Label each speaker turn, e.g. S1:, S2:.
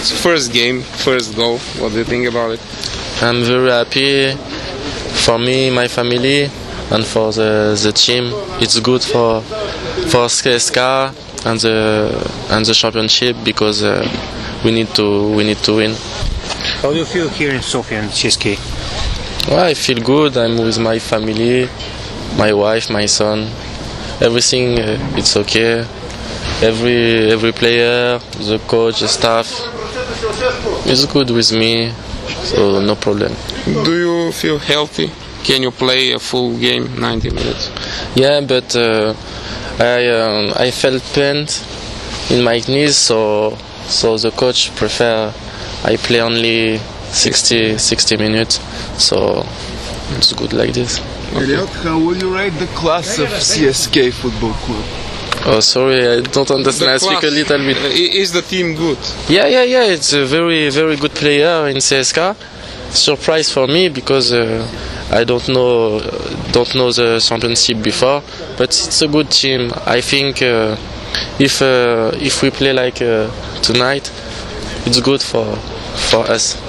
S1: first game, first goal. What do you think about it?
S2: I'm very happy for me, my family, and for the team. It's good for CSKA and the championship because we need to win.
S3: How do you feel here in Sofia and CSKA?
S2: Well, I feel good. I'm with my family, my wife, my son. Everything it's okay. Every player, the coach, the staff is good with me, so no problem.
S1: Do you feel healthy? Can you play a full game, 90 minutes?
S2: Yeah, but I felt pain in my knees, so the coach prefer I play only 60 minutes, so it's good like this.
S4: Elliot, how will you rate the class of CSKA Football Club?
S2: Oh, sorry, I don't understand. I speak a little bit.
S1: Is the team good?
S2: Yeah. It's a very good player in CSKA. Surprise for me because I don't know the championship before, but it's a good team. I think if we play like tonight, it's good for us.